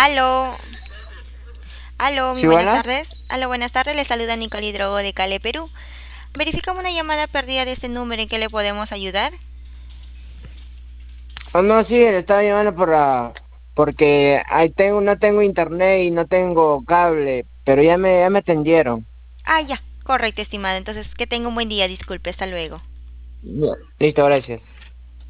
Aló, aló, muy Sí, buenas buenas. tardes. Aló, buenas tardes, le saluda Nicole Hidrogo de Cali, Perú. Verificamos una llamada perdida de este número, ¿en qué le podemos ayudar? Oh, no, sí, le estaba llamando porque ahí no tengo internet y no tengo cable, pero ya me atendieron. Ah, ya, correcto, estimado. Entonces, que tenga un buen día, disculpe, hasta luego. Ya. Listo, gracias.